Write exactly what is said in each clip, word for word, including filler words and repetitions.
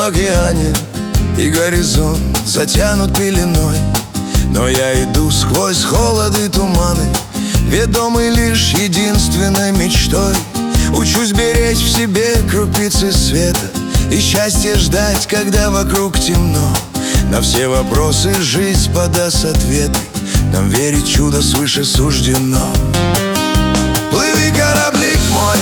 океане, и горизонт затянут пеленой. Но я иду сквозь холод и туманы, ведомый лишь единственной мечтой. Учусь беречь в себе крупицы света и счастье ждать, когда вокруг темно. На все вопросы жизнь подаст ответы, нам верить чудо свыше суждено. Плыви, кораблик мой,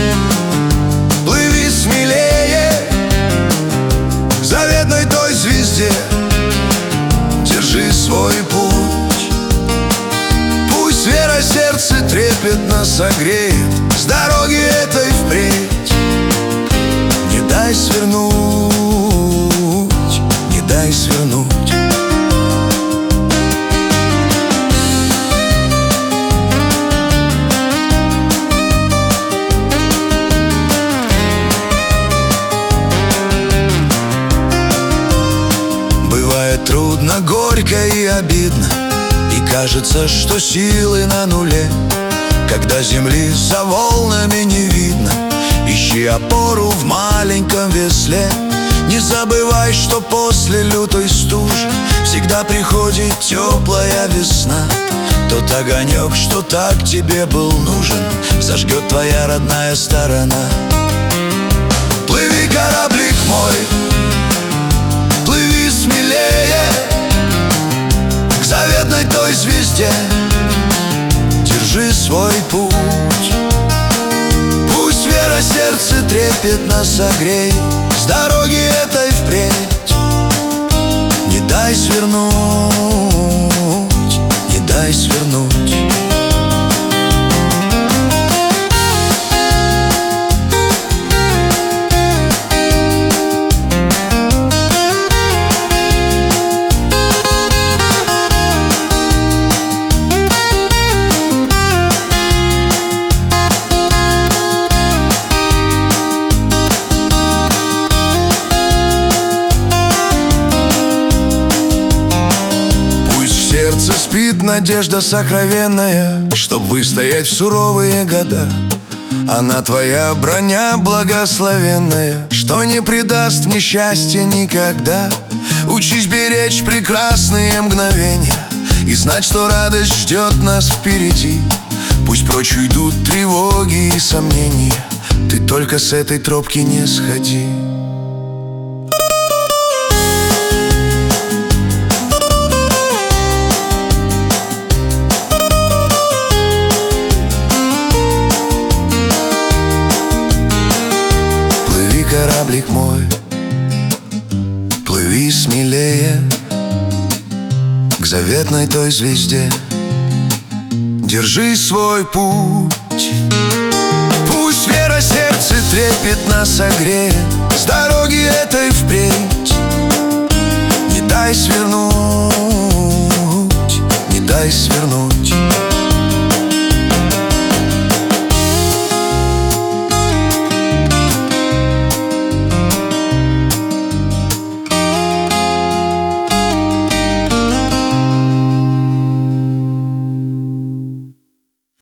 плыви смелее к заветной той звезде, держи свой путь. Пусть вера сердце трепетно согреет, с дороги этой впредь не дай свернуть, не дай свернуть. Бывает трудно, горько и обидно, и кажется, что силы на нуле. Когда земли за волнами не видно, ищи опору в маленьком весле. Не забывай, что после лютой стужи всегда приходит теплая весна. Тот огонек, что так тебе был нужен, зажгет твоя родная сторона. Плыви, кораблик мой, плыви смелее к заветной той звезде, держи свой путь. Пусть вера сердце трепетно согреет, с дороги этой впредь не дай свернуть, не дай свернуть. Сердце спит надежда сокровенная, чтоб выстоять в суровые года. Она твоя броня благословенная, что не предаст несчастья никогда. Учись беречь прекрасные мгновения и знать, что радость ждет нас впереди. Пусть прочь уйдут тревоги и сомнения, ты только с этой тропки не сходи. Кораблик мой, плыви смелее к заветной той звезде, держи свой путь. Пусть вера сердце трепетно согреет, с дороги этой впредь не дай свернуть,